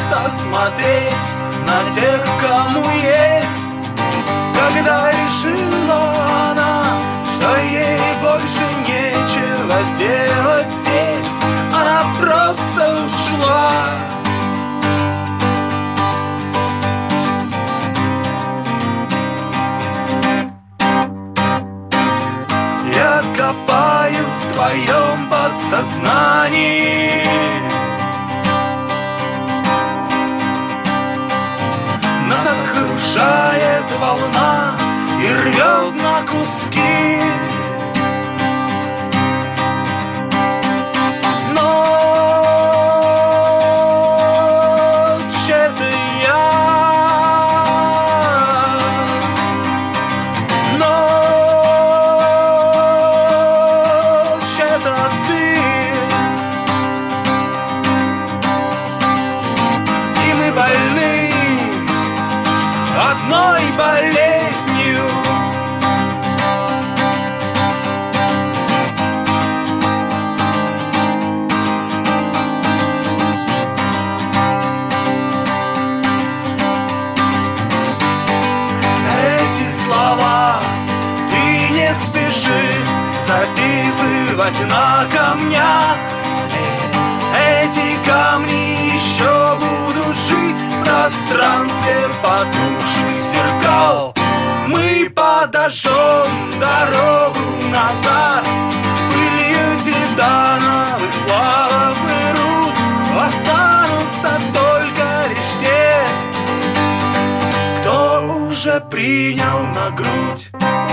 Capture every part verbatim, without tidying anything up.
просто смотреть на тех, кому есть. Когда решила она, что ей больше нечего делать здесь, она просто ушла. Я копаю в твоем подсознании, нас окружает волна и рвет на куски. Ночь — это я, ночь — это ты, и мы больны одной болезнью. Эти слова ты не спеши записывать на камнях. Эти камни еще будут жить в пространстве потухших зеркал. Мы подожжем дорогу назад, пылью титановых сплавов и руд. Останутся только лишь те, кто уже принял на грудь.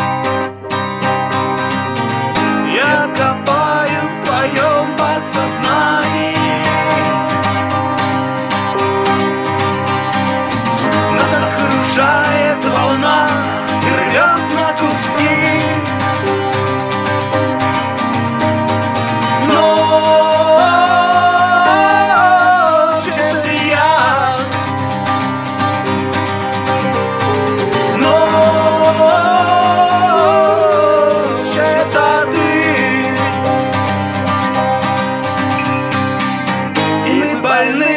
Я копаю в твоем подсознании, нас окружает волна и рвет на куски. Ночь — это я, ночь — это ты, и мы больны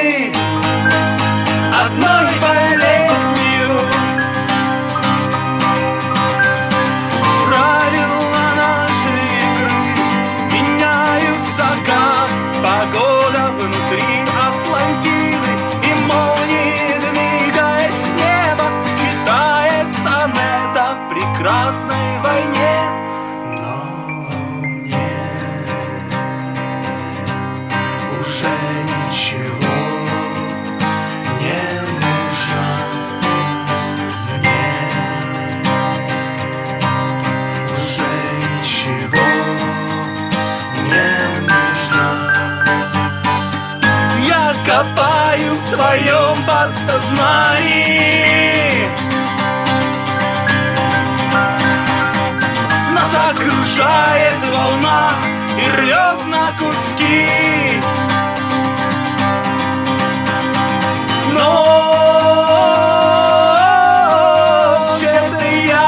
одной болезнью. Правила нашей игры меняются, как погода внутри Атлантиды, и молнии, двигаясь с неба, читает сонет о прекрасной войне. Но мне уже ничего не нужно. Мне уже ничего не нужно. Я копаю в твоем подсознании, нас окружает волна и рвет на куски. Ночь — это я,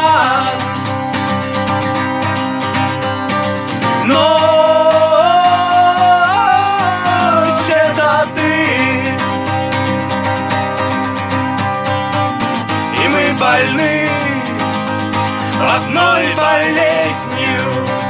ночь — это ты, и мы больны одной болезнью.